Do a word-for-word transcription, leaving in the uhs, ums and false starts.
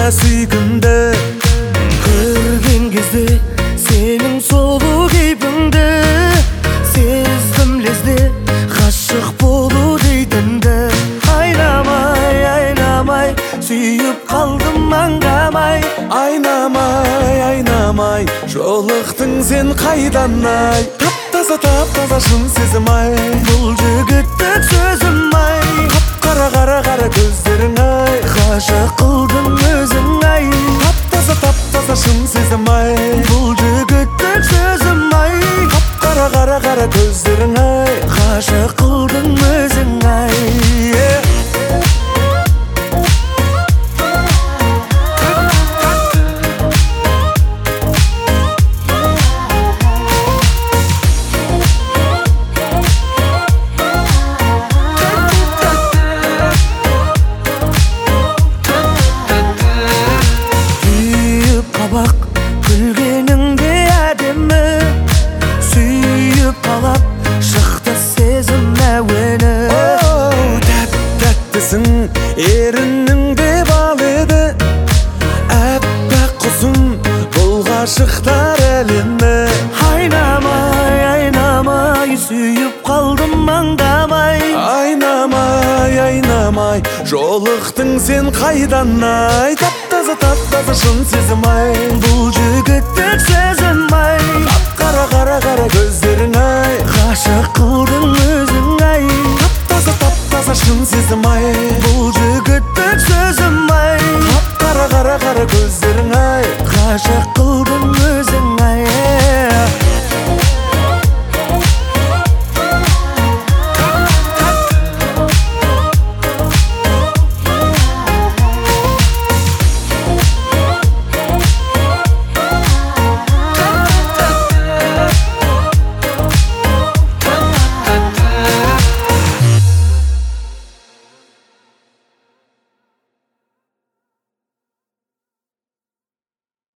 сүйкімді көрген кезде сенің сұлу кейпіңді сездім лезде ғашық болу дейтінді. Айнамай, айнамай, сүйіп қалдым аңдамай. Айнамай, айнамай, жолықтың сен қайдан ай. Тап-таза, тап-таза шын сезім ай. Бұл жігіттік сөзім ай. Қара қара қара көздерің ай. Ғашық қылдың өзің ай. Тап-таза, тап-таза шын сезім ай. Бұл жігіттік сөзім ай. Қара қара қара көздерің ай. Ғашық қылдың өзің ай. Бақ күлгеніңде әдемі сүйіп қалап шықты сезім әуені. Оу, тәп-тәттісің, ерініңде бал еді. Әппақ құсым, бұл ғашықтар әлемі. Айнамай, айнамай, сүйіп қалдым аңдамай. Айнамай, айнамай, жолықтың сен қайдан ай. Тап-таза, тап-таза шын сезім ай. Бұл жігіттік сөзім ай. Қара қара қара көздерің ай. Ғашық қылдың өзің ай. Тап-таза, тап-таза шын сезім ай. Бұл жігіттік